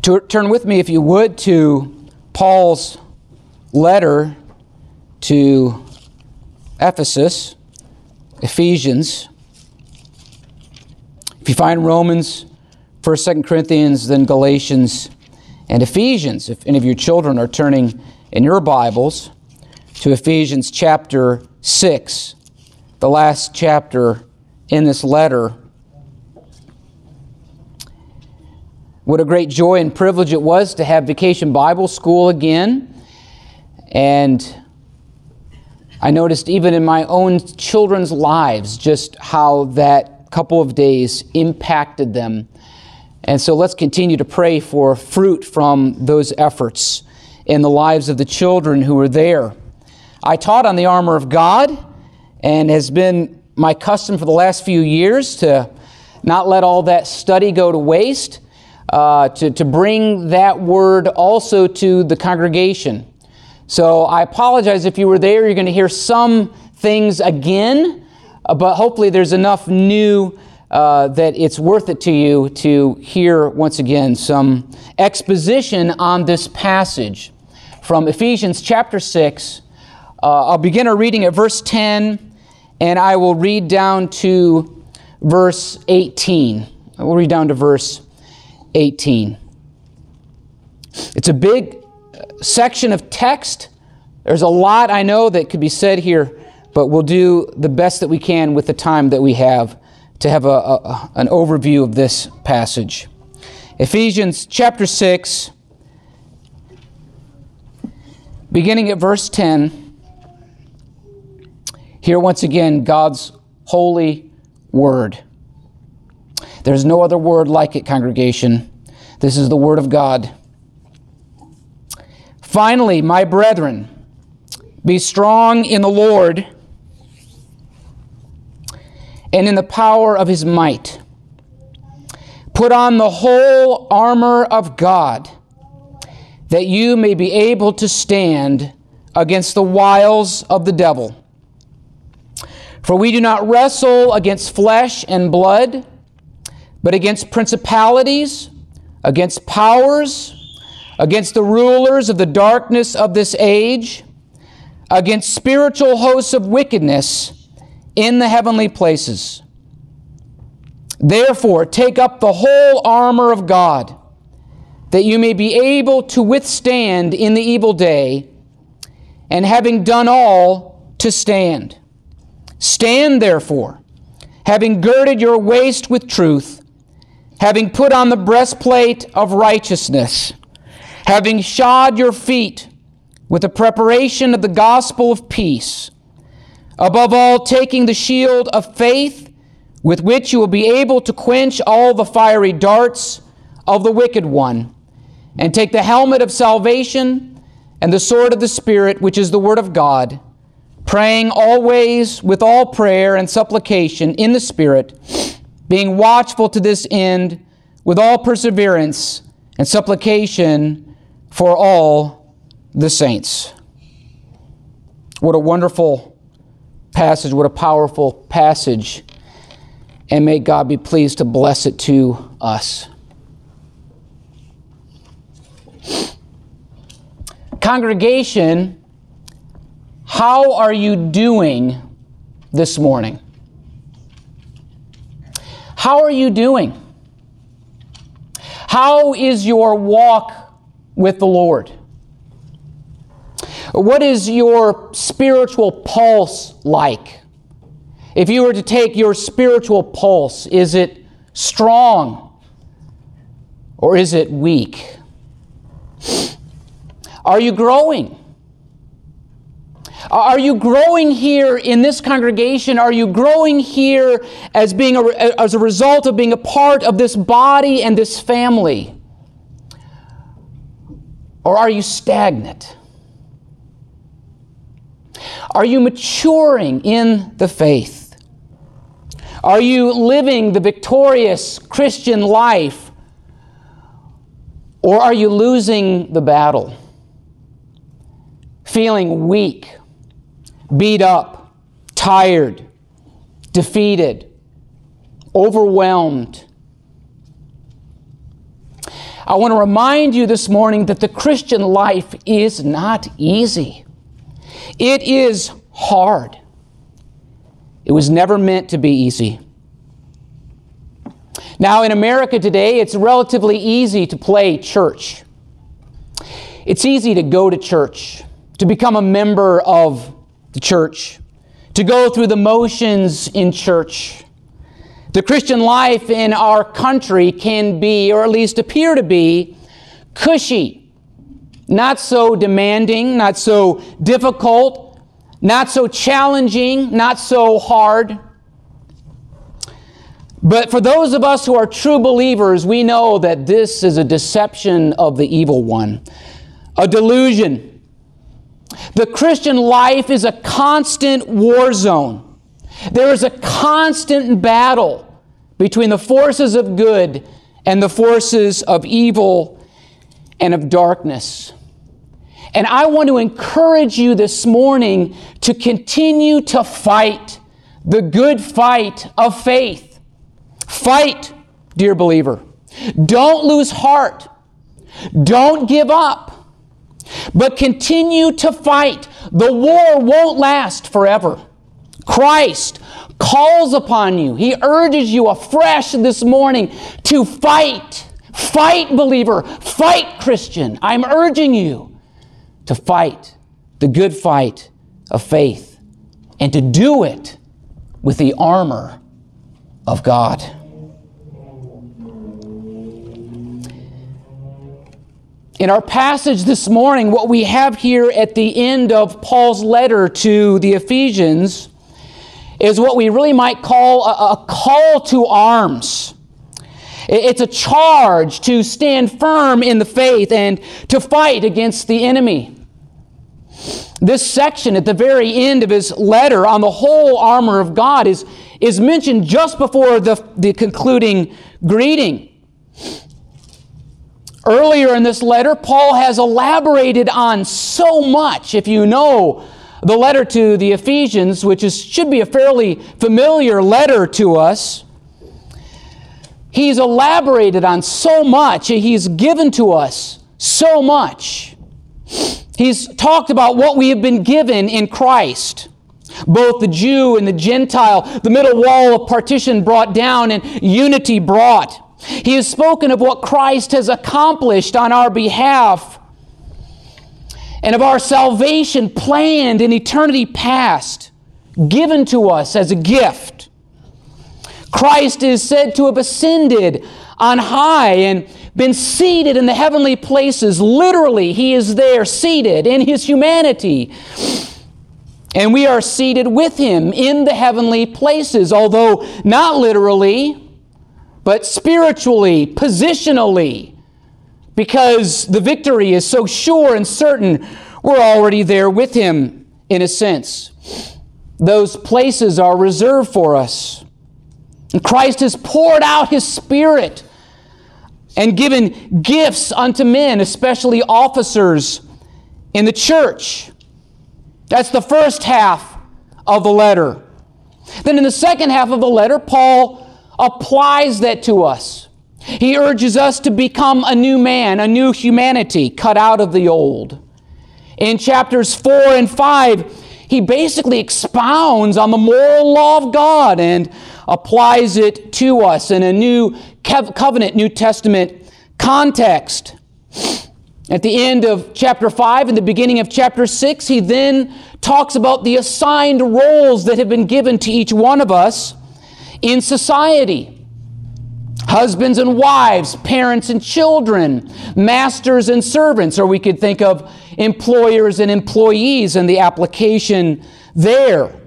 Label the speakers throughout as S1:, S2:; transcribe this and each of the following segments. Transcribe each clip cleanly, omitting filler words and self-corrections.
S1: Turn with me, if you would, to Paul's letter to Ephesus, Ephesians. If you find Romans, 1st, 2nd Corinthians, then Galatians and Ephesians. If any of your children are turning in your Bibles to Ephesians chapter 6, the last chapter in this letter. What a great joy and privilege it was to have Vacation Bible School again. And I noticed even in my own children's lives just how that couple of days impacted them. And so let's continue to pray for fruit from those efforts in the lives of the children who were there. I taught on the armor of God, and has been my custom for the last few years to not let all that study go to waste, to bring that word also to the congregation. So I apologize if you were there. You're going to hear some things again, but hopefully there's enough new that it's worth it to you to hear once again some exposition on this passage from Ephesians chapter 6. I'll begin our reading at verse 10, and I will read down to verse 18. I will read down to verse 18. It's a big section of text. There's a lot I know that could be said here, but we'll do the best that we can with the time that we have to have an overview of this passage. Ephesians chapter 6, beginning at verse 10. Hear once again God's holy word. There's no other word like it, congregation. This is the word of God. Finally, my brethren, be strong in the Lord and in the power of His might. Put on the whole armor of God, that you may be able to stand against the wiles of the devil. For we do not wrestle against flesh and blood, but against principalities, against powers, against the rulers of the darkness of this age, against spiritual hosts of wickedness in the heavenly places. Therefore, take up the whole armor of God, that you may be able to withstand in the evil day, and having done all, to stand. Stand therefore, having girded your waist with truth, having put on the breastplate of righteousness, having shod your feet with the preparation of the gospel of peace, above all taking the shield of faith, with which you will be able to quench all the fiery darts of the wicked one, and take the helmet of salvation and the sword of the Spirit, which is the word of God, praying always with all prayer and supplication in the Spirit, being watchful to this end with all perseverance and supplication for all the saints. What a wonderful passage, what a powerful passage, and may God be pleased to bless it to us. Congregation, how are you doing this morning? How are you doing? How is your walk with the Lord? What is your spiritual pulse like? If you were to take your spiritual pulse, is it strong or is it weak? Are you growing? Are you growing here in this congregation? Are you growing here as a result of being a part of this body and this family? Or are you stagnant? Are you maturing in the faith? Are you living the victorious Christian life? Or are you losing the battle? Feeling weak, beat up, tired, defeated, overwhelmed. I want to remind you this morning that the Christian life is not easy. It is hard. It was never meant to be easy. Now, in America today, it's relatively easy to play church. It's easy to go to church, to become a member of the church, to go through the motions in church. The Christian life in our country can be, or at least appear to be, cushy, not so demanding, not so difficult, not so challenging, not so hard. But for those of us who are true believers, we know that this is a deception of the evil one, a delusion. The Christian life is a constant war zone. There is a constant battle between the forces of good and the forces of evil and of darkness. And I want to encourage you this morning to continue to fight the good fight of faith. Fight, dear believer. Don't lose heart. Don't give up. But continue to fight. The war won't last forever. Christ calls upon you. He urges you afresh this morning to fight. Fight, believer. Fight, Christian. I'm urging you to fight the good fight of faith and to do it with the armor of God. In our passage this morning, what we have here at the end of Paul's letter to the Ephesians is what we really might call a call to arms. It's a charge to stand firm in the faith and to fight against the enemy. This section at the very end of his letter on the whole armor of God is mentioned just before the concluding greeting. Earlier in this letter, Paul has elaborated on so much. If you know the letter to the Ephesians, which should be a fairly familiar letter to us, he's elaborated on so much. He's given to us so much. He's talked about what we have been given in Christ, both the Jew and the Gentile, the middle wall of partition brought down and unity brought. He has spoken of what Christ has accomplished on our behalf and of our salvation planned in eternity past, given to us as a gift. Christ is said to have ascended on high and been seated in the heavenly places. Literally, He is there seated in His humanity. And we are seated with Him in the heavenly places, although not literally, but spiritually, positionally, because the victory is so sure and certain, we're already there with Him in a sense. Those places are reserved for us. And Christ has poured out His Spirit and given gifts unto men, especially officers in the church. That's the first half of the letter. Then in the second half of the letter, Paul applies that to us. He urges us to become a new man, a new humanity, cut out of the old. In chapters 4 and 5, he basically expounds on the moral law of God and applies it to us in a new covenant, New Testament context. At the end of chapter 5 and the beginning of chapter 6, he then talks about the assigned roles that have been given to each one of us in society. Husbands and wives, parents and children, masters and servants, or we could think of employers and employees and the application there.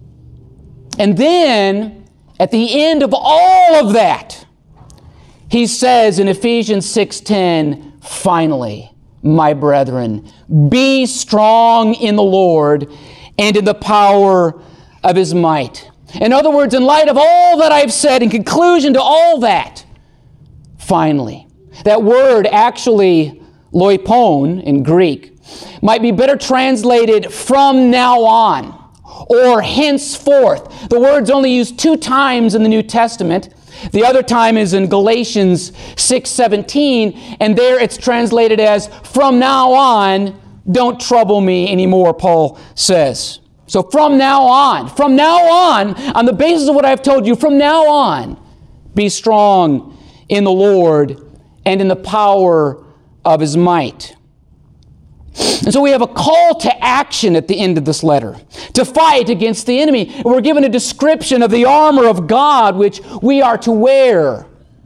S1: And then, at the end of all of that, he says in Ephesians 6:10, finally, my brethren, be strong in the Lord and in the power of His might. In other words, in light of all that I've said, in conclusion to all that, finally, that word actually, loipon in Greek, might be better translated from now on or henceforth. The word's only used 2 times in the New Testament. The other time is in Galatians 6:17, and there it's translated as, "From now on, don't trouble me anymore," Paul says. So from now on, on the basis of what I've told you, from now on, be strong in the Lord and in the power of His might. And so we have a call to action at the end of this letter, to fight against the enemy. And we're given a description of the armor of God which we are to wear.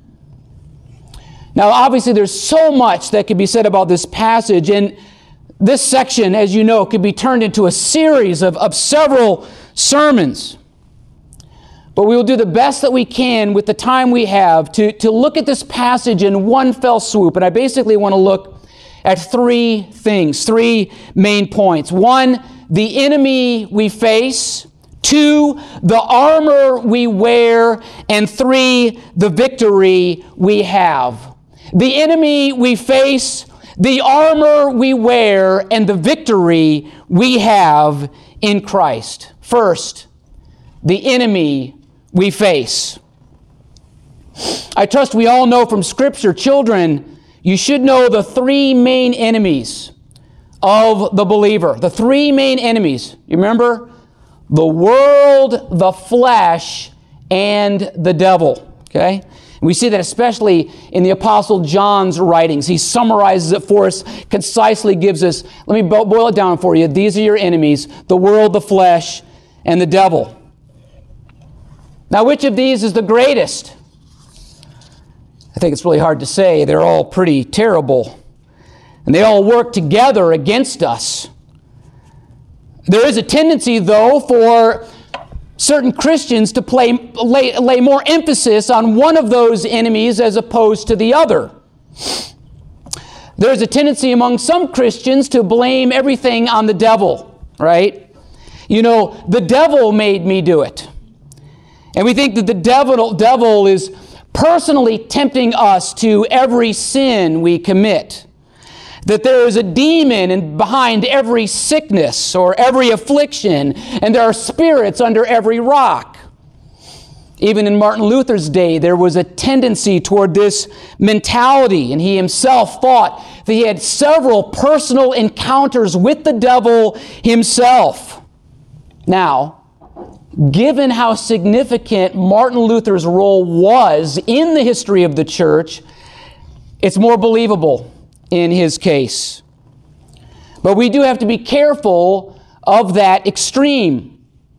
S1: Now, obviously, there's so much that could be said about this passage, and this section, as you know, could be turned into a series of several sermons. But we will do the best that we can with the time we have to look at this passage in one fell swoop. And I basically want to look at three things, three main points. One, the enemy we face. Two, the armor we wear. And three, the victory we have. The enemy we face, the armor we wear, and the victory we have in Christ. First, the enemy we face. I trust we all know from Scripture, children, you should know the three main enemies of the believer. The three main enemies. You remember? The world, the flesh, and the devil. Okay? We see that especially in the Apostle John's writings. He summarizes it for us, concisely gives us, let me boil it down for you. These are your enemies, the world, the flesh, and the devil. Now, which of these is the greatest? I think it's really hard to say. They're all pretty terrible. And they all work together against us. There is a tendency, though, for certain Christians to lay more emphasis on one of those enemies as opposed to the other. There's a tendency among some Christians to blame everything on the devil, right? You know, the devil made me do it. And we think that the devil is personally tempting us to every sin we commit. That there is a demon behind every sickness or every affliction, and there are spirits under every rock. Even in Martin Luther's day, there was a tendency toward this mentality, and he himself thought that he had several personal encounters with the devil himself. Now, given how significant Martin Luther's role was in the history of the church, it's more believable in his case. But we do have to be careful of that extreme.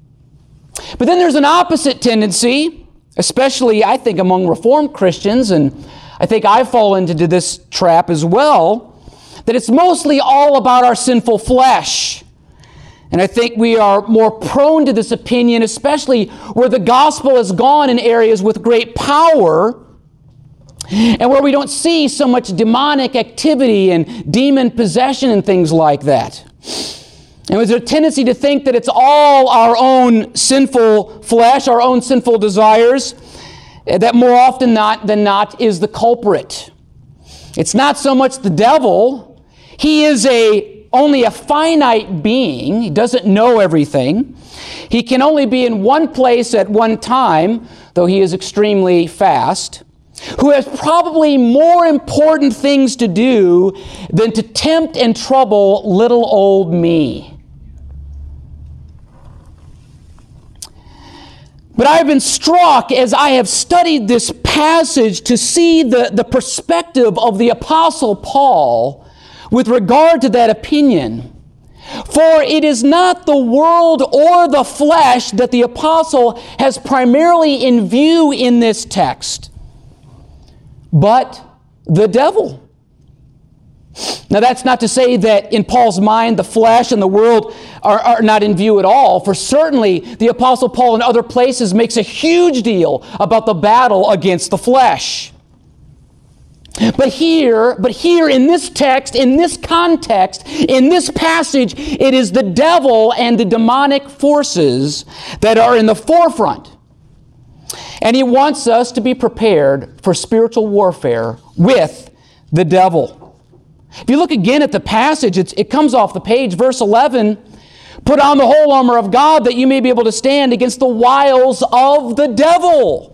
S1: But then there's an opposite tendency, especially, I think, among Reformed Christians, and I think I fall into this trap as well, that it's mostly all about our sinful flesh. And I think we are more prone to this opinion, especially where the gospel has gone in areas with great power and where we don't see so much demonic activity and demon possession and things like that. And there's a tendency to think that it's all our own sinful flesh, our own sinful desires, that more often than not is the culprit. It's not so much the devil. He is only a finite being. He doesn't know everything. He can only be in one place at one time, though he is extremely fast, who has probably more important things to do than to tempt and trouble little old me. But I've been struck as I have studied this passage to see the perspective of the Apostle Paul with regard to that opinion. For it is not the world or the flesh that the apostle has primarily in view in this text, but the devil. Now, that's not to say that in Paul's mind the flesh and the world are not in view at all, for certainly the Apostle Paul in other places makes a huge deal about the battle against the flesh. But here in this text, in this context, in this passage, it is the devil and the demonic forces that are in the forefront. And he wants us to be prepared for spiritual warfare with the devil. If you look again at the passage, it comes off the page, verse 11, "Put on the whole armor of God that you may be able to stand against the wiles of the devil."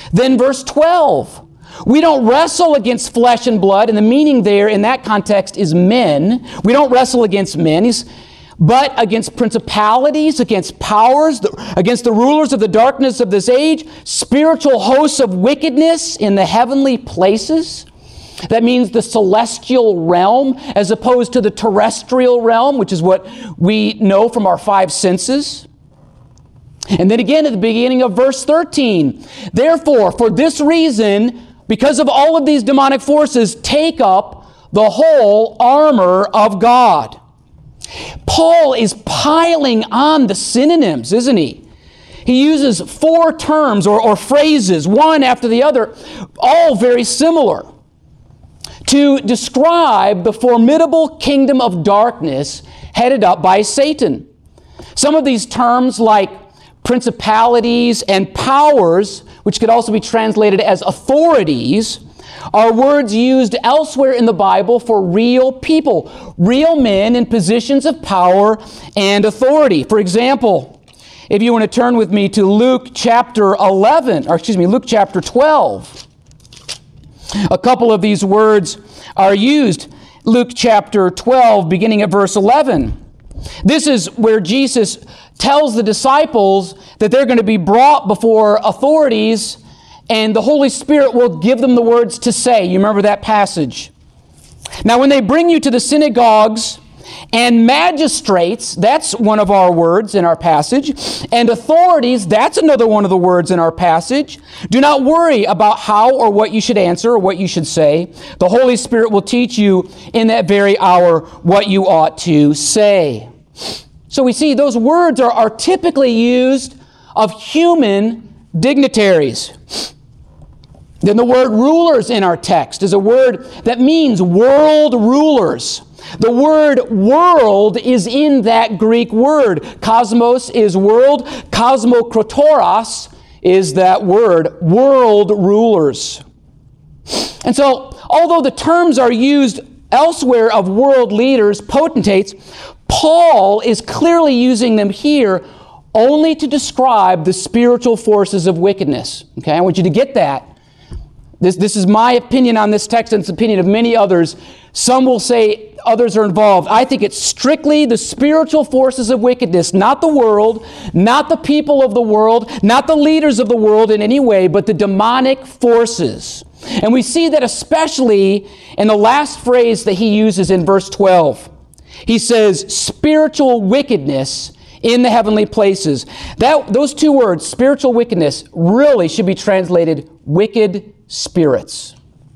S1: Then verse 12. We don't wrestle against flesh and blood, and the meaning there in that context is men. We don't wrestle against men, but against principalities, against powers, against the rulers of the darkness of this age, spiritual hosts of wickedness in the heavenly places. That means the celestial realm as opposed to the terrestrial realm, which is what we know from our five senses. And then again at the beginning of verse 13, therefore, for this reason, because of all of these demonic forces, take up the whole armor of God. Paul is piling on the synonyms, isn't he? He uses four terms or phrases, one after the other, all very similar, to describe the formidable kingdom of darkness headed up by Satan. Some of these terms, like principalities and powers, which could also be translated as authorities, are words used elsewhere in the Bible for real people, real men in positions of power and authority. For example, if you want to turn with me to Luke chapter 12, a couple of these words are used. Luke chapter 12, beginning at verse 11. This is where Jesus tells the disciples that they're going to be brought before authorities and the Holy Spirit will give them the words to say. You remember that passage. Now, when they bring you to the synagogues and magistrates, that's one of our words in our passage, and authorities, that's another one of the words in our passage. Do not worry about how or what you should answer or what you should say. The Holy Spirit will teach you in that very hour what you ought to say. So we see those words are typically used of human dignitaries. Then the word rulers in our text is a word that means world rulers. The word world is in that Greek word. Cosmos is world. Cosmokratoros is that word, world rulers. And so, although the terms are used elsewhere of world leaders, potentates, Paul is clearly using them here only to describe the spiritual forces of wickedness. Okay, I want you to get that. This is my opinion on this text, and it's the opinion of many others. Some will say others are involved. I think it's strictly the spiritual forces of wickedness, not the world, not the people of the world, not the leaders of the world in any way, but the demonic forces. And we see that especially in the last phrase that he uses in verse 12. He says, spiritual wickedness in the heavenly places. Those two words, spiritual wickedness, really should be translated wicked spirits.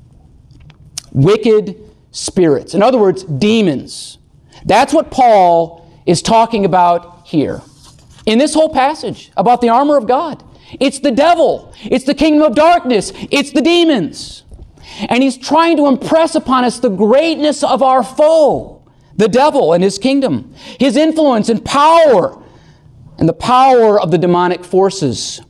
S1: Wicked spirits. In other words, demons. That's what Paul is talking about here. In this whole passage about the armor of God. It's the devil. It's the kingdom of darkness. It's the demons. And he's trying to impress upon us the greatness of our foe, the devil and his kingdom, his influence and power, and the power of the demonic forces.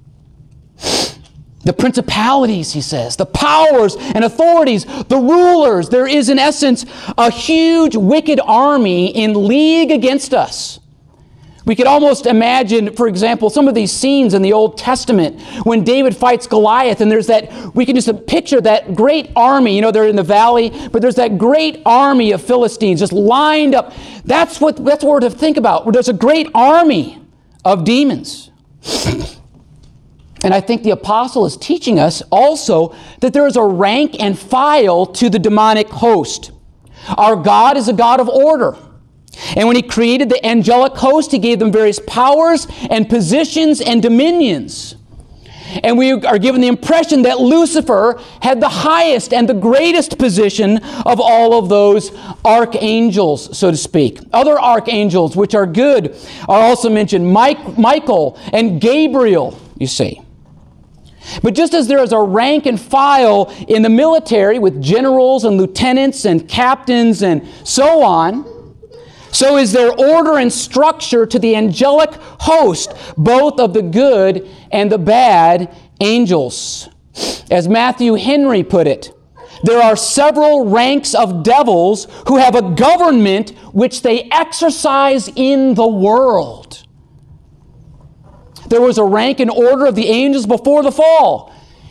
S1: The principalities, he says, the powers and authorities, the rulers. There is, in essence, a huge wicked army in league against us. We could almost imagine, for example, some of these scenes in the Old Testament when David fights Goliath, and there's that, we can just picture that great army. You know, they're in the valley, but there's that great army of Philistines just lined up. That's what we're to think about. There's a great army of demons. And I think the apostle is teaching us also that there is a rank and file to the demonic host. Our God is a God of order. And when he created the angelic host, he gave them various powers and positions and dominions. And we are given the impression that Lucifer had the highest and the greatest position of all of those archangels, so to speak. Other archangels, which are good, are also mentioned. Michael and Gabriel, you see. But just as there is a rank and file in the military with generals and lieutenants and captains and so on, so is there order and structure to the angelic host, both of the good and the bad angels. As Matthew Henry put it, there are several ranks of devils who have a government which they exercise in the world. There was a rank and order of the angels before the fall.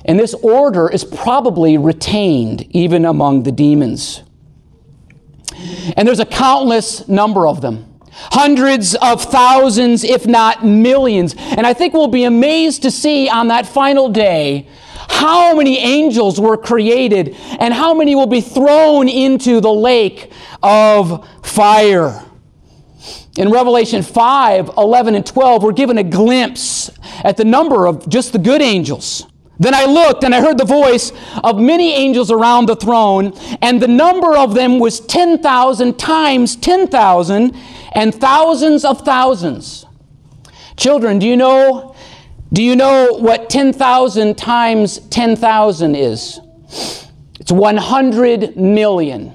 S1: And this order is probably retained even among the demons. And there's a countless number of them. Hundreds of thousands, if not millions. And I think we'll be amazed to see on that final day how many angels were created and how many will be thrown into the lake of fire. In Revelation 5, 11 and 12, we're given a glimpse at the number of just the good angels. Then I looked and I heard the voice of many angels around the throne, and the number of them was 10,000 times 10,000 and thousands of thousands. Children, do you know what 10,000 times 10,000 is? It's 100 million.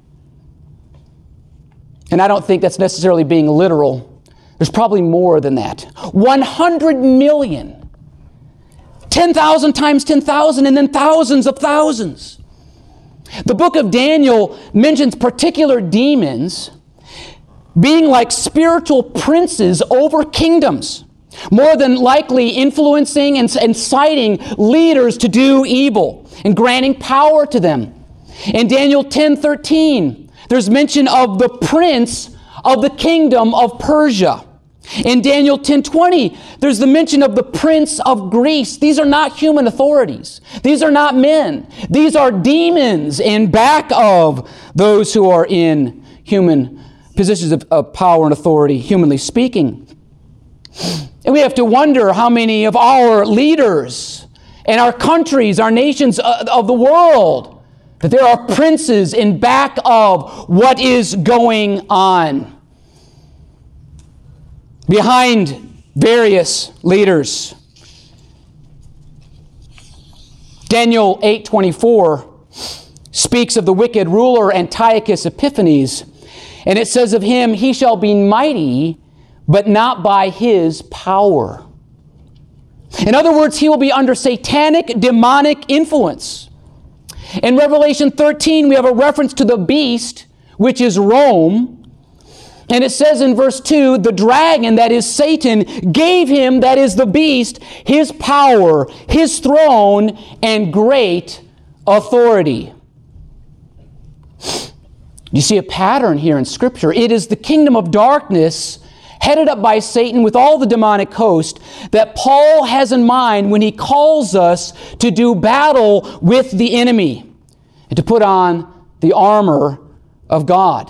S1: And I don't think that's necessarily being literal. There's probably more than that. 100 million. 10,000 times 10,000 and then thousands of thousands. The book of Daniel mentions particular demons being like spiritual princes over kingdoms, more than likely influencing and inciting leaders to do evil and granting power to them. In Daniel 10:13, there's mention of the prince of the kingdom of Persia. In Daniel 10:20, there's the mention of the prince of Greece. These are not human authorities. These are not men. These are demons in back of those who are in human positions of power and authority, humanly speaking. And we have to wonder how many of our leaders and our countries, our nations of the world, that there are princes in back of what is going on. Behind various leaders. Daniel 8:24 speaks of the wicked ruler Antiochus Epiphanes, and it says of him, he shall be mighty, but not by his power. In other words, he will be under satanic, demonic influence. In Revelation 13, we have a reference to the beast, which is Rome. And it says in verse 2, the dragon, that is Satan, gave him, that is the beast, his power, his throne, and great authority. You see a pattern here in Scripture. It is the kingdom of darkness, headed up by Satan with all the demonic host, that Paul has in mind when he calls us to do battle with the enemy and to put on the armor of God.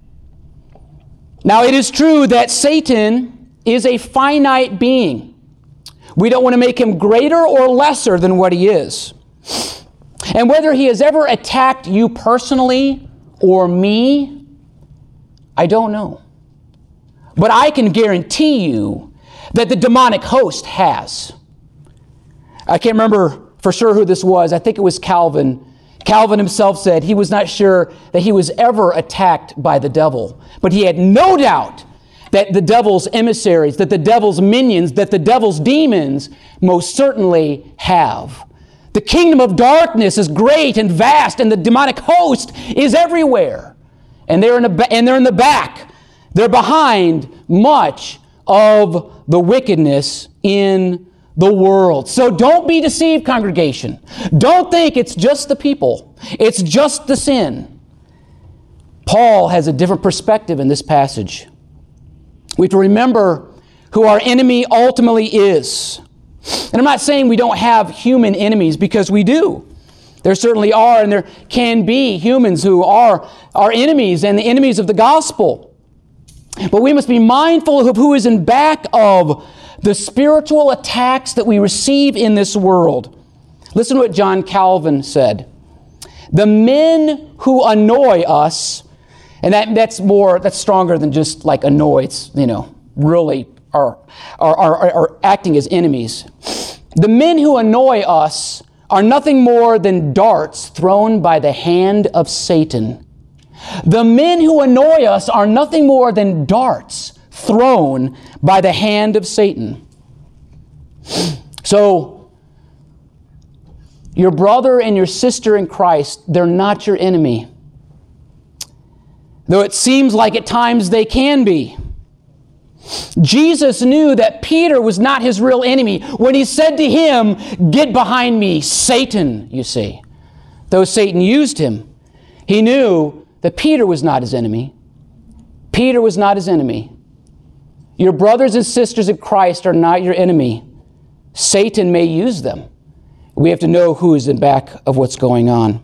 S1: Now, it is true that Satan is a finite being. We don't want to make him greater or lesser than what he is. And whether he has ever attacked you personally or me, I don't know. But I can guarantee you that the demonic host has. I can't remember for sure who this was. I think it was Calvin. Calvin himself said he was not sure that he was ever attacked by the devil, but he had no doubt that the devil's emissaries, that the devil's minions, that the devil's demons most certainly have. The kingdom of darkness is great and vast, and the demonic host is everywhere. And they're in the back. They're behind much of the wickedness in the world. So don't be deceived, congregation. Don't think it's just the people. It's just the sin. Paul has a different perspective in this passage. We have to remember who our enemy ultimately is. And I'm not saying we don't have human enemies, because we do. There certainly are, and there can be humans who are our enemies and the enemies of the gospel. But we must be mindful of who is in back of the spiritual attacks that we receive in this world. Listen to what John Calvin said. The men who annoy us, and that's stronger than just like annoy. It's, really are acting as enemies. The men who annoy us are nothing more than darts thrown by the hand of Satan. The men who annoy us are nothing more than darts thrown by the hand of Satan. So, your brother and your sister in Christ, they're not your enemy. Though it seems like at times they can be. Jesus knew that Peter was not his real enemy when he said to him, "Get behind me, Satan," you see. Though Satan used him, he knew that Peter was not his enemy. Peter was not his enemy. Your brothers and sisters in Christ are not your enemy. Satan may use them. We have to know who is in back of what's going on.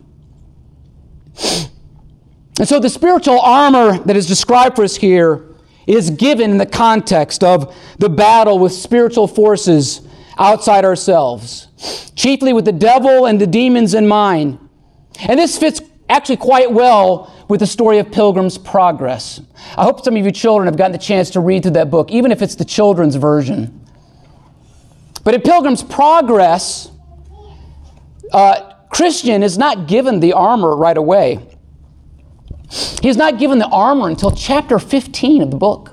S1: And so the spiritual armor that is described for us here is given in the context of the battle with spiritual forces outside ourselves, chiefly with the devil and the demons in mind. And this fits actually quite well with the story of Pilgrim's Progress. I hope some of you children have gotten the chance to read through that book, even if it's the children's version. But in Pilgrim's Progress, Christian is not given the armor right away. He's not given the armor until chapter 15 of the book.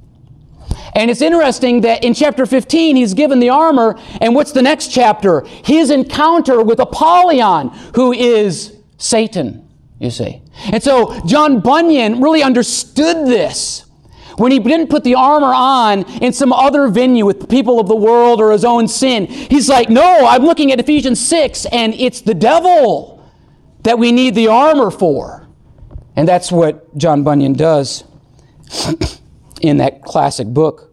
S1: And it's interesting that in chapter 15, he's given the armor, and what's the next chapter? His encounter with Apollyon, who is Satan, you see. And so John Bunyan really understood this when he didn't put the armor on in some other venue with the people of the world or his own sin. He's like, no, I'm looking at Ephesians 6, and it's the devil that we need the armor for. And that's what John Bunyan does in that classic book.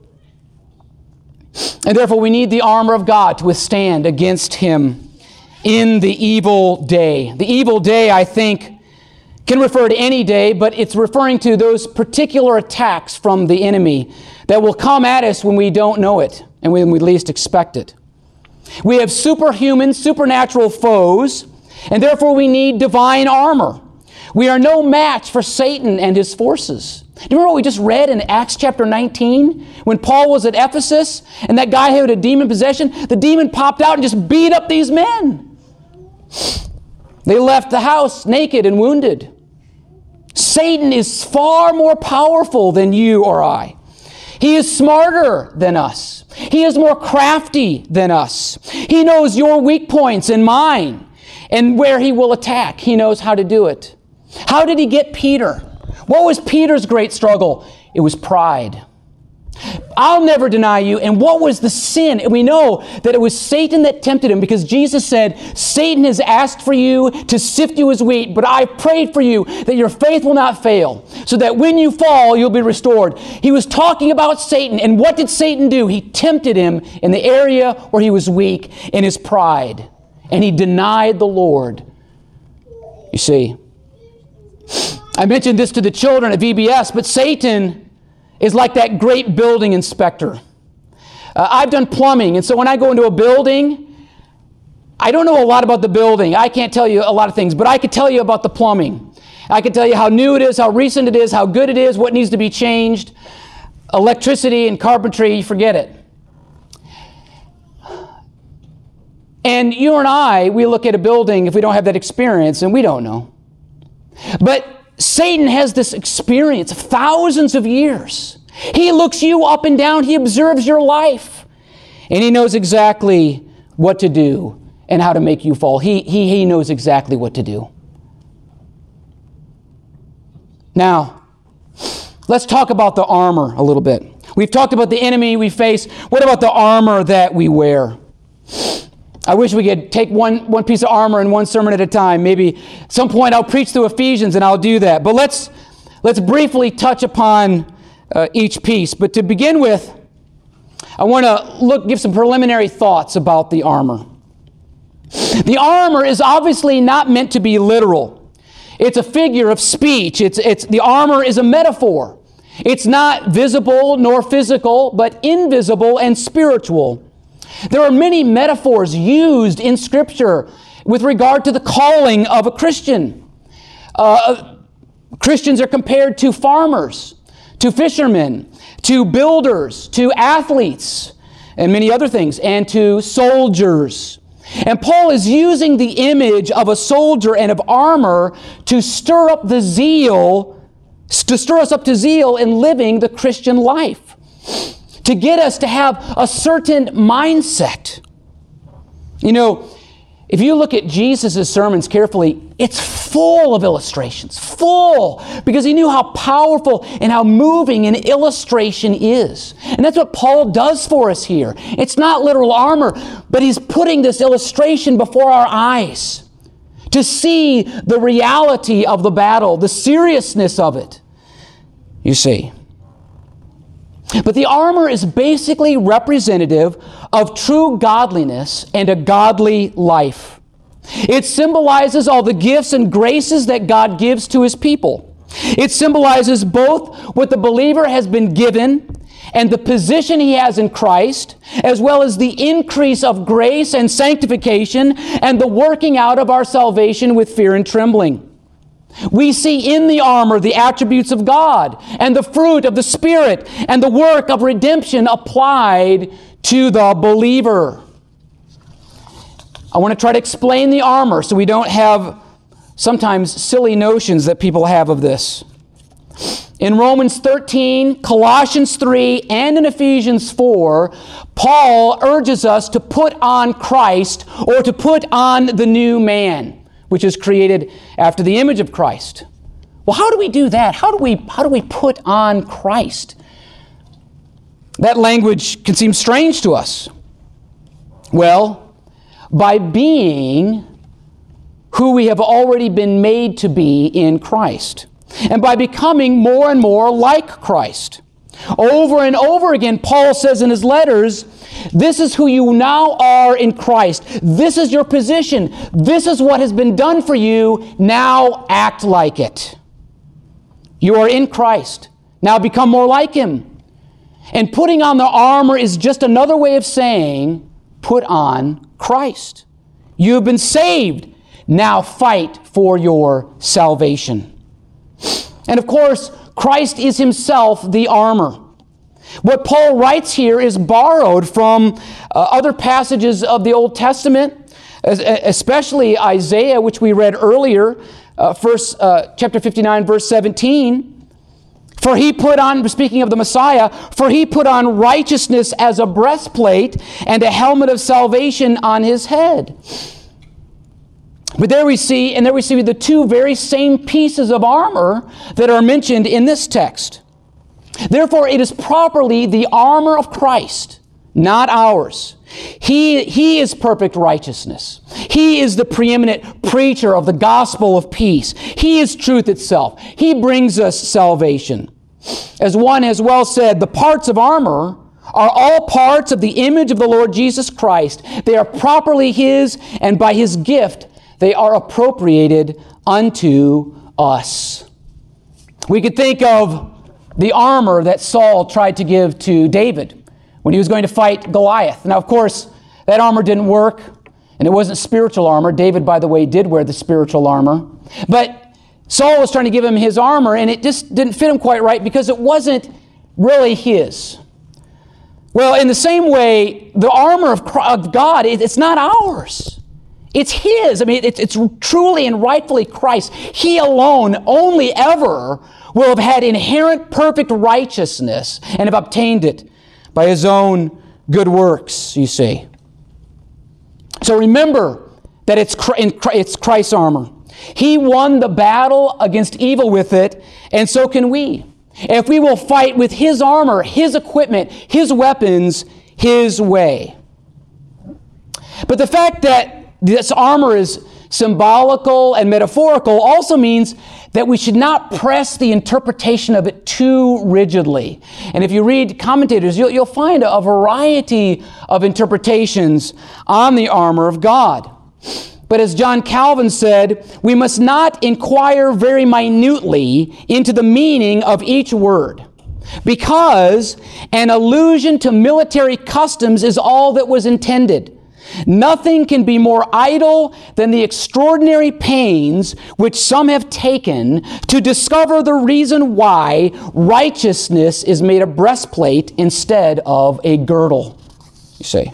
S1: And therefore we need the armor of God to withstand against him in the evil day. The evil day, I think, can refer to any day, but it's referring to those particular attacks from the enemy that will come at us when we don't know it and when we least expect it. We have superhuman, supernatural foes, and therefore we need divine armor. We are no match for Satan and his forces. Do you remember what we just read in Acts chapter 19? When Paul was at Ephesus and that guy had a demon possession, the demon popped out and just beat up these men. They left the house naked and wounded. Satan is far more powerful than you or I. He is smarter than us. He is more crafty than us. He knows your weak points and mine and where he will attack. He knows how to do it. How did he get Peter? What was Peter's great struggle? It was pride. I'll never deny you. And what was the sin? And we know that it was Satan that tempted him, because Jesus said, Satan has asked for you to sift you as wheat, but I prayed for you that your faith will not fail, so that when you fall, you'll be restored. He was talking about Satan. And what did Satan do? He tempted him in the area where he was weak, in his pride. And he denied the Lord. You see, I mentioned this to the children at VBS, but Satan is like that great building inspector. I've done plumbing, and so when I go into a building, I don't know a lot about the building. I can't tell you a lot of things, but I could tell you about the plumbing. I can tell you how new it is, how recent it is, how good it is, what needs to be changed. Electricity and carpentry, forget it. And you and I, we look at a building if we don't have that experience, and we don't know. But Satan has this experience of thousands of years. He looks you up and down. He observes your life. And he knows exactly what to do and how to make you fall. He knows exactly what to do. Now, let's talk about the armor a little bit. We've talked about the enemy we face. What about the armor that we wear? I wish we could take one piece of armor in one sermon at a time. Maybe at some point I'll preach through Ephesians and I'll do that. But let's briefly touch upon each piece. But to begin with, I want to give some preliminary thoughts about the armor. The armor is obviously not meant to be literal. It's a figure of speech. The armor is a metaphor. It's not visible nor physical, but invisible and spiritual. There are many metaphors used in Scripture with regard to the calling of a Christian. Christians are compared to farmers, to fishermen, to builders, to athletes, and many other things, and to soldiers. And Paul is using the image of a soldier and of armor to stir up the zeal, to stir us up to zeal in living the Christian life, to get us to have a certain mindset. You know, If you look at Jesus' sermons carefully, it's full of illustrations, full, because he knew how powerful and how moving an illustration is. And that's what Paul does for us here. It's not literal armor, but he's putting this illustration before our eyes to see the reality of the battle, the seriousness of it, you see. But the armor is basically representative of true godliness and a godly life. It symbolizes all the gifts and graces that God gives to His people. It symbolizes both what the believer has been given and the position he has in Christ, as well as the increase of grace and sanctification and the working out of our salvation with fear and trembling. We see in the armor the attributes of God and the fruit of the Spirit and the work of redemption applied to the believer. I want to try to explain the armor so we don't have sometimes silly notions that people have of this. In Romans 13, Colossians 3, and in Ephesians 4, Paul urges us to put on Christ, or to put on the new man, which is created after the image of Christ. Well, how do we do that? How do we put on Christ? That language can seem strange to us. Well, by being who we have already been made to be in Christ, and by becoming more and more like Christ. Over and over again, Paul says in his letters, this is who you now are in Christ. This is your position. This is what has been done for you. Now act like it. You are in Christ. Now become more like Him. And putting on the armor is just another way of saying, put on Christ. You have been saved. Now fight for your salvation. And of course, Christ is Himself the armor. What Paul writes here is borrowed from other passages of the Old Testament, especially Isaiah, which we read earlier, chapter 59, verse 17. For He put on, speaking of the Messiah, for He put on righteousness as a breastplate and a helmet of salvation on His head. But there we see the two very same pieces of armor that are mentioned in this text. Therefore, it is properly the armor of Christ, not ours. He is perfect righteousness. He is the preeminent preacher of the gospel of peace. He is truth itself. He brings us salvation. As one has well said, the parts of armor are all parts of the image of the Lord Jesus Christ. They are properly His, and by His gift, they are appropriated unto us. We could think of the armor that Saul tried to give to David when he was going to fight Goliath. Now, of course, that armor didn't work, and it wasn't spiritual armor. David, by the way, did wear the spiritual armor. But Saul was trying to give him his armor, and it just didn't fit him quite right because it wasn't really his. Well, in the same way, the armor of God, it's not ours. It's His. I mean, it's truly and rightfully Christ. He alone, only ever, will have had inherent perfect righteousness and have obtained it by His own good works, you see. So remember that it's Christ's armor. He won the battle against evil with it, and so can we. If we will fight with His armor, His equipment, His weapons, His way. But the fact that this armor is symbolical and metaphorical also means that we should not press the interpretation of it too rigidly. And if you read commentators, you'll find a variety of interpretations on the armor of God. But as John Calvin said, we must not inquire very minutely into the meaning of each word, because an allusion to military customs is all that was intended. Nothing can be more idle than the extraordinary pains which some have taken to discover the reason why righteousness is made a breastplate instead of a girdle. You see.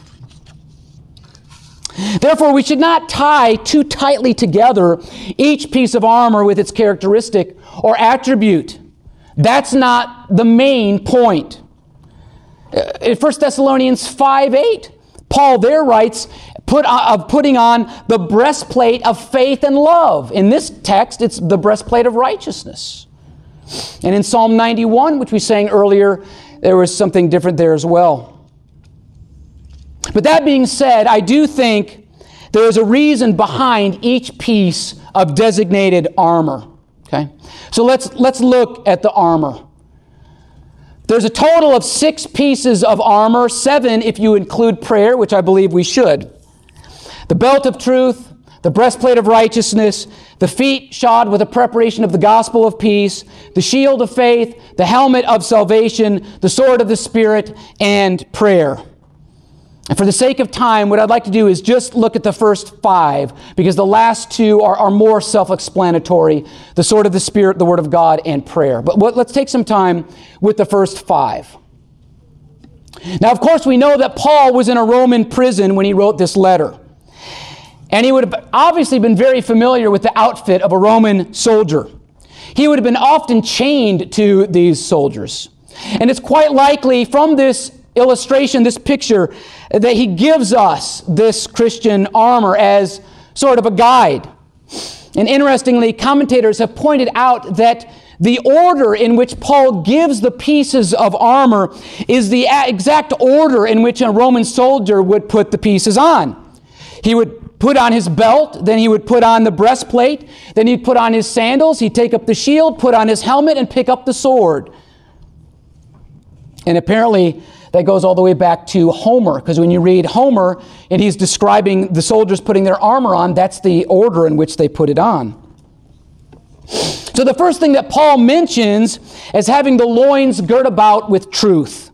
S1: Therefore, we should not tie too tightly together each piece of armor with its characteristic or attribute. That's not the main point. In 1 Thessalonians 5:8, Paul there writes, putting on the breastplate of faith and love. In this text, it's the breastplate of righteousness. And in Psalm 91, which we sang earlier, there was something different there as well. But that being said, I do think there is a reason behind each piece of designated armor. Okay? So let's look at the armor. There's a total of 6 pieces of armor, 7 if you include prayer, which I believe we should. The belt of truth, the breastplate of righteousness, the feet shod with the preparation of the gospel of peace, the shield of faith, the helmet of salvation, the sword of the Spirit, and prayer. And for the sake of time, what I'd like to do is just look at the first 5, because the last 2 are more self-explanatory: the sword of the Spirit, the Word of God, and prayer. But let's take some time with the first 5. Now, of course, we know that Paul was in a Roman prison when he wrote this letter. And he would have obviously been very familiar with the outfit of a Roman soldier. He would have been often chained to these soldiers. And it's quite likely from this illustration, this picture, that he gives us this Christian armor as sort of a guide. And interestingly, commentators have pointed out that the order in which Paul gives the pieces of armor is the exact order in which a Roman soldier would put the pieces on. He would put on his belt, then he would put on the breastplate, then he'd put on his sandals, he'd take up the shield, put on his helmet, and pick up the sword. And apparently that goes all the way back to Homer, because when you read Homer and he's describing the soldiers putting their armor on, that's the order in which they put it on. So the first thing that Paul mentions is having the loins girt about with truth.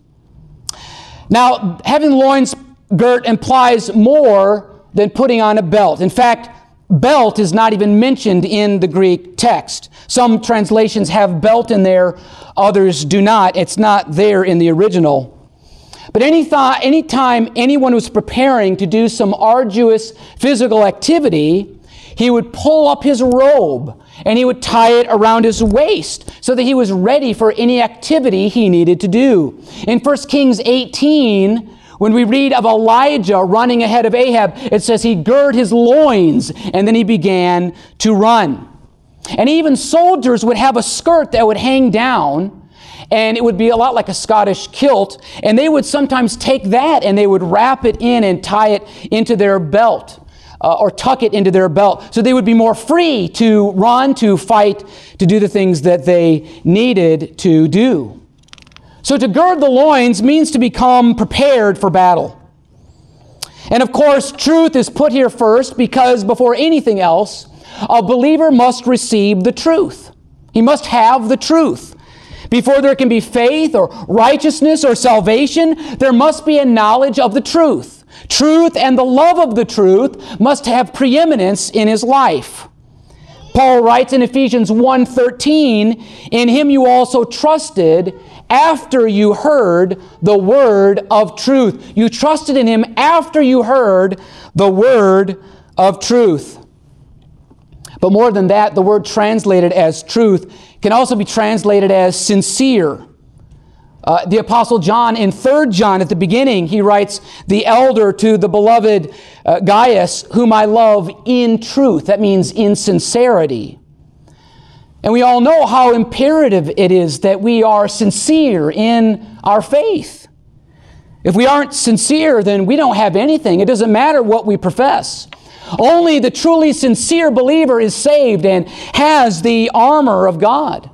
S1: Now, having the loins girt implies more than putting on a belt. In fact, belt is not even mentioned in the Greek text. Some translations have belt in there, others do not. It's not there in the original. But anytime anyone was preparing to do some arduous physical activity, he would pull up his robe and he would tie it around his waist so that he was ready for any activity he needed to do. In 1 Kings 18, when we read of Elijah running ahead of Ahab, it says he girded his loins and then he began to run. And even soldiers would have a skirt that would hang down, and it would be a lot like a Scottish kilt, and they would sometimes take that and they would wrap it in and tie it into their belt, or tuck it into their belt, so they would be more free to run, to fight, to do the things that they needed to do. So to gird the loins means to become prepared for battle. And of course, truth is put here first because before anything else, a believer must receive the truth. He must have the truth. Before there can be faith or righteousness or salvation, there must be a knowledge of the truth. Truth and the love of the truth must have preeminence in his life. Paul writes in Ephesians 1:13, "In him you also trusted after you heard the word of truth." You trusted in him after you heard the word of truth. But more than that, the word translated as truth can also be translated as sincere. The Apostle John, in 3 John, at the beginning, he writes, "The elder to the beloved Gaius, whom I love in truth." That means in sincerity. And we all know how imperative it is that we are sincere in our faith. If we aren't sincere, then we don't have anything. It doesn't matter what we profess. Only the truly sincere believer is saved and has the armor of God.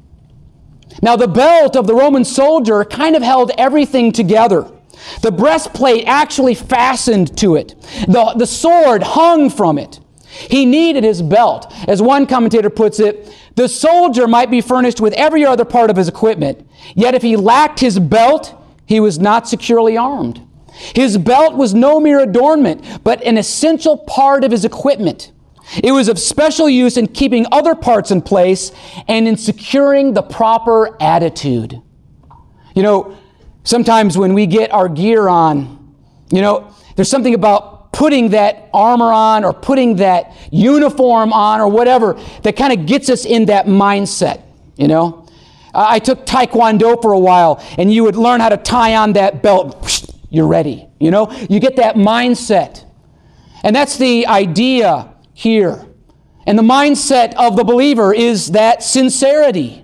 S1: Now, the belt of the Roman soldier kind of held everything together. The breastplate actually fastened to it. The sword hung from it. He needed his belt. As one commentator puts it, the soldier might be furnished with every other part of his equipment, yet if he lacked his belt, he was not securely armed. His belt was no mere adornment, but an essential part of his equipment. It was of special use in keeping other parts in place and in securing the proper attitude. You know, sometimes when we get our gear on, there's something about putting that armor on or putting that uniform on or whatever that kind of gets us in that mindset, I took Taekwondo for a while, and you would learn how to tie on that belt. You're ready. You get that mindset. And that's the idea here. And the mindset of the believer is that sincerity,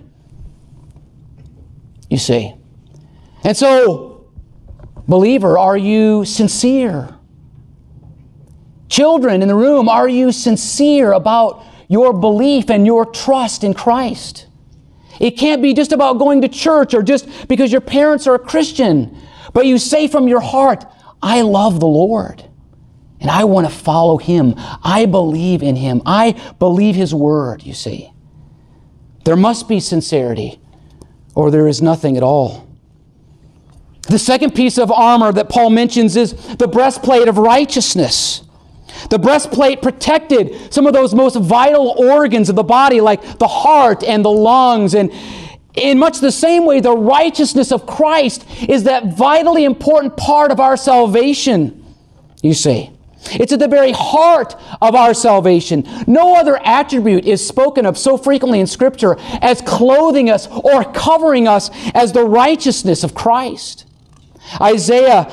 S1: you see. And so, believer, are you sincere? Children in the room, are you sincere about your belief and your trust in Christ? It can't be just about going to church or just because your parents are a Christian, but you say from your heart, I love the Lord and I want to follow Him. I believe in Him. I believe His Word, you see. There must be sincerity or there is nothing at all. The second piece of armor that Paul mentions is the breastplate of righteousness. The breastplate protected some of those most vital organs of the body, like the heart and the lungs. And in much the same way, the righteousness of Christ is that vitally important part of our salvation, you see. It's at the very heart of our salvation. No other attribute is spoken of so frequently in Scripture as clothing us or covering us as the righteousness of Christ. Isaiah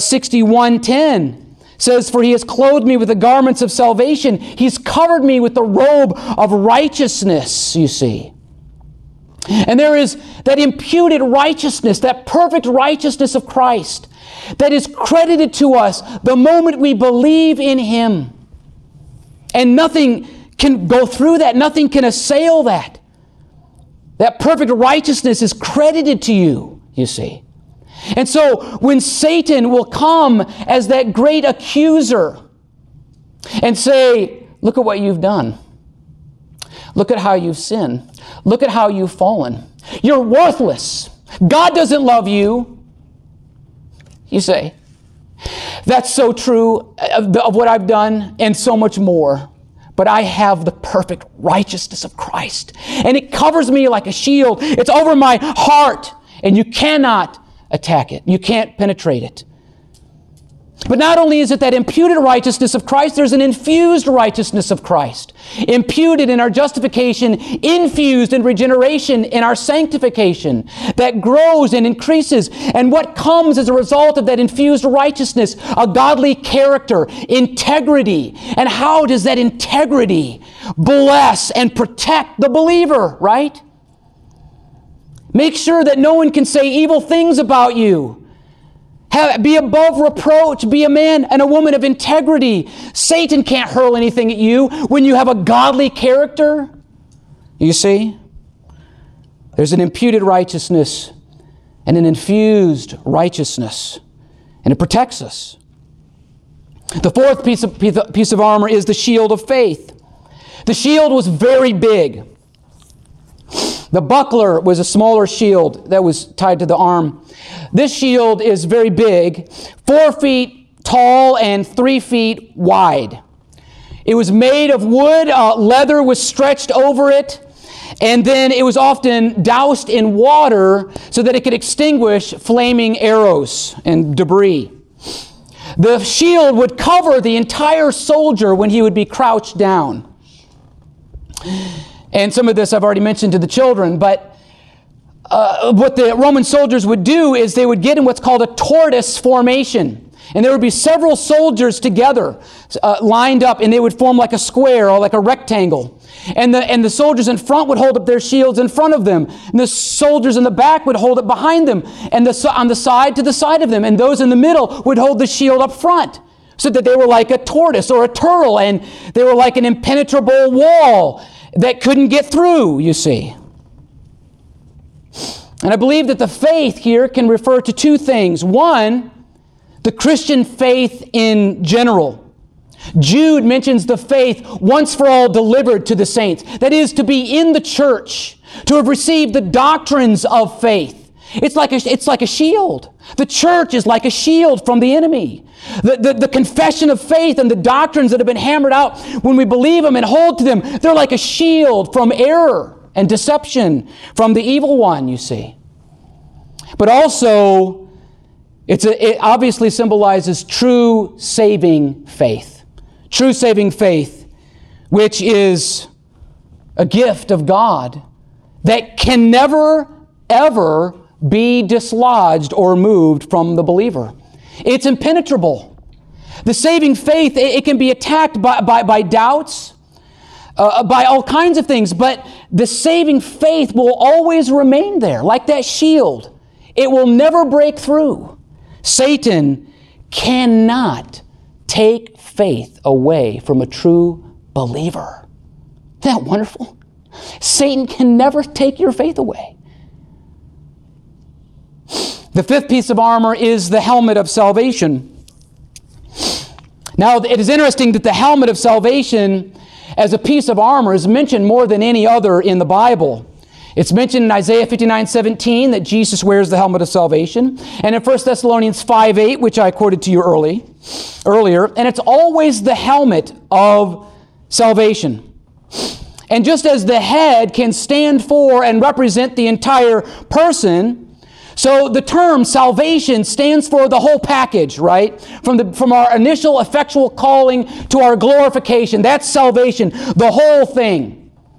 S1: 61:10 says, for He has clothed me with the garments of salvation. He's covered me with the robe of righteousness, you see. And there is that imputed righteousness, that perfect righteousness of Christ that is credited to us the moment we believe in Him. And nothing can go through that. Nothing can assail that. That perfect righteousness is credited to you, you see. And so when Satan will come as that great accuser and say, look at what you've done. Look at how you've sinned. Look at how you've fallen. You're worthless. God doesn't love you. You say, that's so true of what I've done and so much more. But I have the perfect righteousness of Christ. And it covers me like a shield. It's over my heart. And you cannot attack it. You can't penetrate it. But not only is it that imputed righteousness of Christ, there's an infused righteousness of Christ. Imputed in our justification, infused in regeneration, in our sanctification, that grows and increases. And what comes as a result of that infused righteousness? A godly character, integrity. And how does that integrity bless and protect the believer, right? Make sure that no one can say evil things about you. Be above reproach. Be a man and a woman of integrity. Satan can't hurl anything at you when you have a godly character. You see? There's an imputed righteousness and an infused righteousness. And it protects us. The fourth piece of armor is the shield of faith. The shield was very big. The buckler was a smaller shield that was tied to the arm. This shield is very big, 4 feet tall and 3 feet wide. It was made of wood, leather was stretched over it, and then it was often doused in water so that it could extinguish flaming arrows and debris. The shield would cover the entire soldier when he would be crouched down. And some of this I've already mentioned to the children, but what the Roman soldiers would do is they would get in what's called a tortoise formation. And there would be several soldiers together lined up, and they would form like a square or like a rectangle. And the soldiers in front would hold up their shields in front of them. And the soldiers in the back would hold it behind them. And on the side to the side of them. And those in the middle would hold the shield up front. So that they were like a tortoise or a turtle. And they were like an impenetrable wall that couldn't get through, you see. And I believe that the faith here can refer to two things. One, the Christian faith in general. Jude mentions the faith once for all delivered to the saints. That is, to be in the church, to have received the doctrines of faith. It's like a shield. The church is like a shield from the enemy. The confession of faith and the doctrines that have been hammered out, when we believe them and hold to them, they're like a shield from error and deception from the evil one, you see. But also, it obviously symbolizes true saving faith. True saving faith, which is a gift of God that can never, ever be dislodged or removed from the believer. It's impenetrable. The saving faith, it can be attacked by doubts, by all kinds of things, but the saving faith will always remain there, like that shield. It will never break through. Satan cannot take faith away from a true believer. Isn't that wonderful? Satan can never take your faith away. The fifth piece of armor is the helmet of salvation. Now, it is interesting that the helmet of salvation as a piece of armor is mentioned more than any other in the Bible. It's mentioned in Isaiah 59:17 that Jesus wears the helmet of salvation, and in 1 Thessalonians 5:8, which I quoted to you earlier, and it's always the helmet of salvation. And just as the head can stand for and represent the entire person, so the term salvation stands for the whole package, right? From our initial effectual calling to our glorification. That's salvation, the whole thing.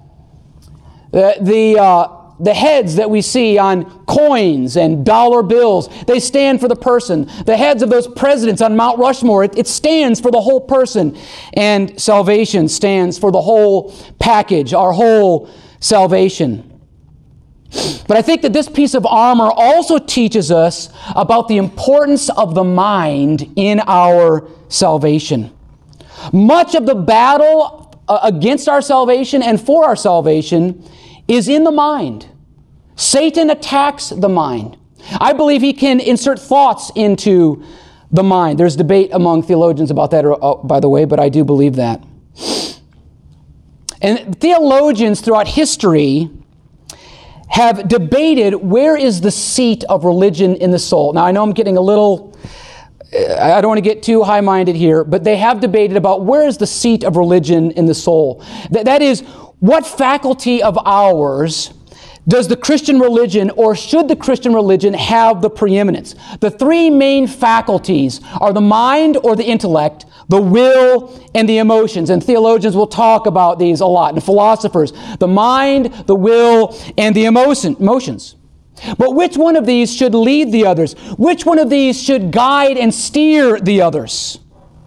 S1: The heads that we see on coins and dollar bills, they stand for the person. The heads of those presidents on Mount Rushmore, it stands for the whole person. And salvation stands for the whole package, our whole salvation. But I think that this piece of armor also teaches us about the importance of the mind in our salvation. Much of the battle against our salvation and for our salvation is in the mind. Satan attacks the mind. I believe he can insert thoughts into the mind. There's debate among theologians about that, by the way, but I do believe that. And theologians throughout history have debated where is the seat of religion in the soul. Now, I know I'm getting a little, I don't want to get too high-minded here, but they have debated about where is the seat of religion in the soul. That is, what faculty of ours does the Christian religion, or should the Christian religion have the preeminence? The three main faculties are the mind or the intellect, the will, and the emotions. And theologians will talk about these a lot, and philosophers. The mind, the will, and the emotions. But which one of these should lead the others? Which one of these should guide and steer the others?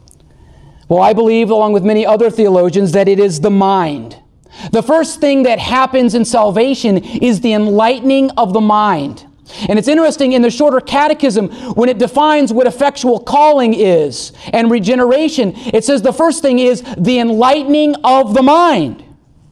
S1: Well, I believe, along with many other theologians, that it is the mind. The first thing that happens in salvation is the enlightening of the mind. And it's interesting, in the Shorter Catechism, when it defines what effectual calling is and regeneration, it says the first thing is the enlightening of the mind.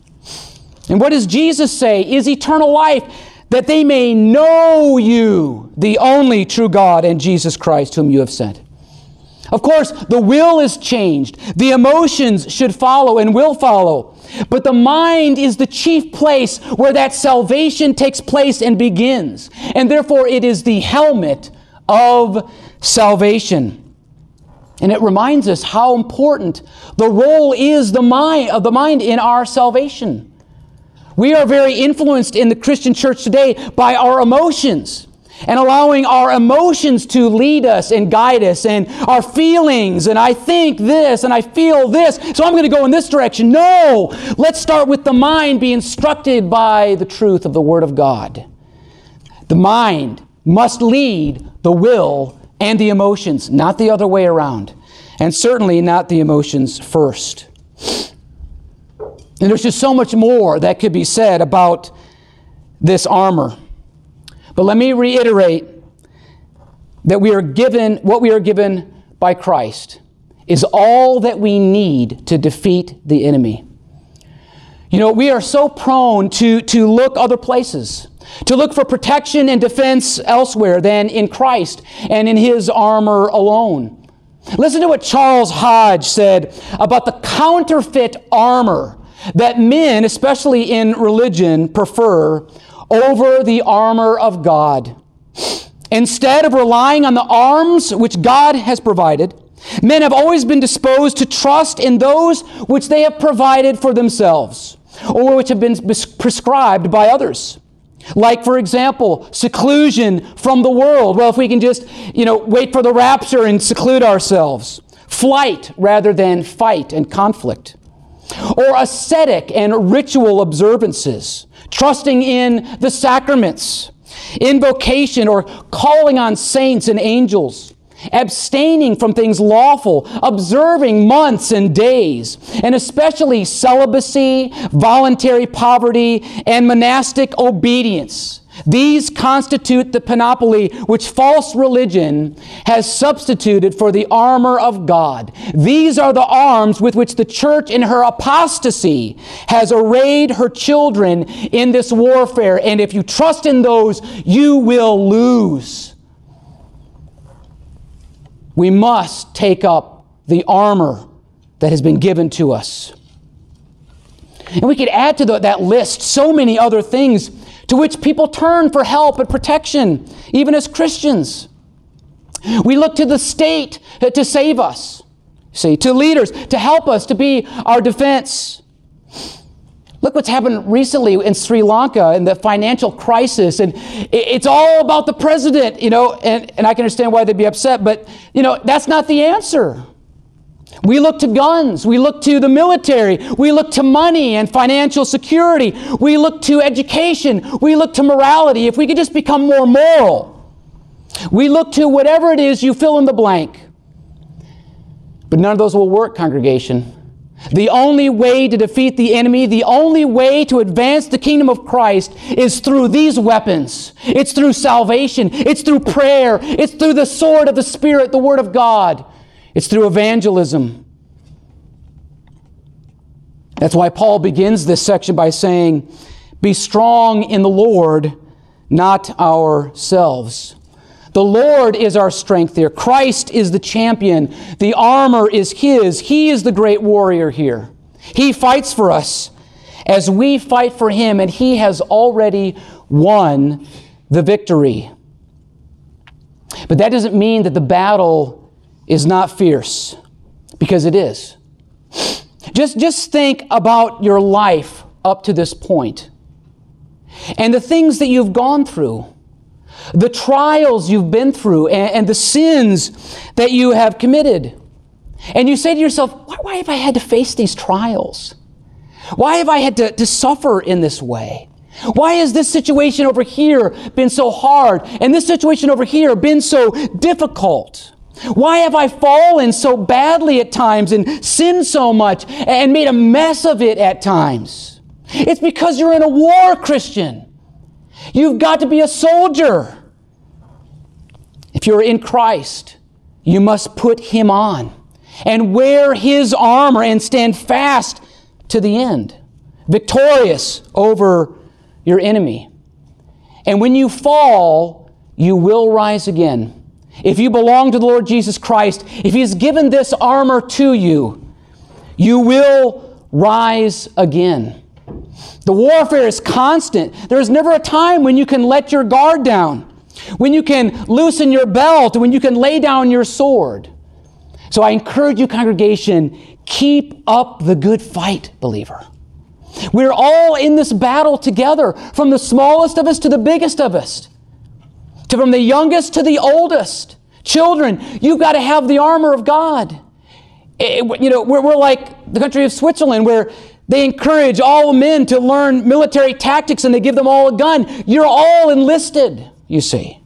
S1: And what does Jesus say is eternal life, that they may know you, the only true God, and Jesus Christ, whom you have sent. Of course, the will is changed. The emotions should follow and will follow. But the mind is the chief place where that salvation takes place and begins. And therefore, it is the helmet of salvation. And it reminds us how important the role is of the mind in our salvation. We are very influenced in the Christian church today by our emotions, and allowing our emotions to lead us and guide us, and our feelings, and I think this, and I feel this, so I'm going to go in this direction. No! Let's start with the mind, be instructed by the truth of the Word of God. The mind must lead the will and the emotions, not the other way around, and certainly not the emotions first. And there's just so much more that could be said about this armor. But let me reiterate that what we are given by Christ is all that we need to defeat the enemy. You know, we are so prone to look other places, to look for protection and defense elsewhere than in Christ and in His armor alone. Listen to what Charles Hodge said about the counterfeit armor that men, especially in religion, prefer over the armor of God. Instead of relying on the arms which God has provided, men have always been disposed to trust in those which they have provided for themselves, or which have been prescribed by others. Like, for example, seclusion from the world. Well, if we can just, wait for the rapture and seclude ourselves. Flight rather than fight and conflict. Or ascetic and ritual observances, trusting in the sacraments, invocation or calling on saints and angels, abstaining from things lawful, observing months and days, and especially celibacy, voluntary poverty, and monastic obedience. These constitute the panoply which false religion has substituted for the armor of God. These are the arms with which the church in her apostasy has arrayed her children in this warfare. And if you trust in those, you will lose. We must take up the armor that has been given to us. And we could add to that list so many other things to which people turn for help and protection, even as Christians. We look to the state to save us, to leaders to help us, to be our defense. Look what's happened recently in Sri Lanka and the financial crisis, and it's all about the president, and I can understand why they'd be upset, but, that's not the answer. We look to guns, we look to the military, we look to money and financial security, we look to education, we look to morality. If we could just become more moral, we look to whatever it is, you fill in the blank. But none of those will work, congregation. The only way to defeat the enemy, the only way to advance the kingdom of Christ is through these weapons. It's through salvation. It's through prayer. It's through the sword of the Spirit, the Word of God. It's through evangelism. That's why Paul begins this section by saying, "Be strong in the Lord, not ourselves." The Lord is our strength here. Christ is the champion. The armor is His. He is the great warrior here. He fights for us as we fight for Him, and He has already won the victory. But that doesn't mean that the battle is not fierce, because it is. Just think about your life up to this point and the things that you've gone through, the trials you've been through, and the sins that you have committed. And you say to yourself, why have I had to face these trials? Why have I had to suffer in this way? Why has this situation over here been so hard and this situation over here been so difficult? Why have I fallen so badly at times and sinned so much and made a mess of it at times? It's because you're in a war, Christian. You've got to be a soldier. If you're in Christ, you must put Him on and wear His armor and stand fast to the end, victorious over your enemy. And when you fall, you will rise again. If you belong to the Lord Jesus Christ, if He has given this armor to you, you will rise again. The warfare is constant. There is never a time when you can let your guard down, when you can loosen your belt, when you can lay down your sword. So I encourage you, congregation, keep up the good fight, believer. We're all in this battle together, from the smallest of us to the biggest of us, from the youngest to the oldest. Children, you've got to have the armor of God. We're like the country of Switzerland, where they encourage all men to learn military tactics and they give them all a gun. You're all enlisted, you see.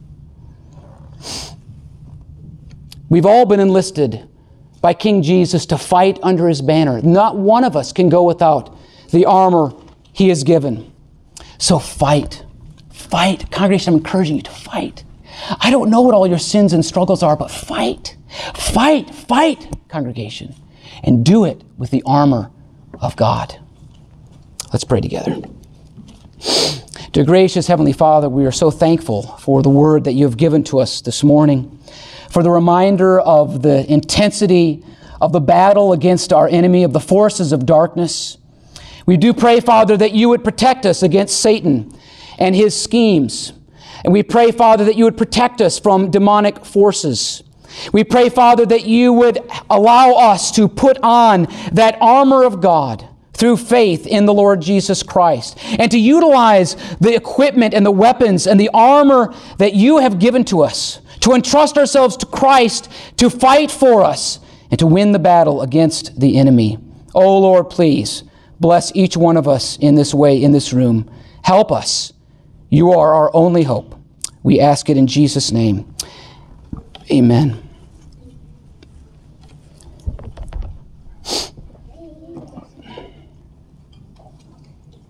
S1: We've all been enlisted by King Jesus to fight under His banner. Not one of us can go without the armor He has given. So fight. Fight. Congregation, I'm encouraging you to fight. I don't know what all your sins and struggles are, but fight. Fight. Fight, congregation. And do it with the armor of God. Let's pray together. Dear gracious Heavenly Father, we are so thankful for the word that you have given to us this morning, for the reminder of the intensity of the battle against our enemy, of the forces of darkness. We do pray, Father, that you would protect us against Satan and his schemes. And we pray, Father, that you would protect us from demonic forces. We pray, Father, that you would allow us to put on that armor of God through faith in the Lord Jesus Christ, and to utilize the equipment and the weapons and the armor that you have given to us, to entrust ourselves to Christ to fight for us and to win the battle against the enemy. Oh Lord, please bless each one of us in this way, in this room. Help us. You are our only hope. We ask it in Jesus' name. Amen.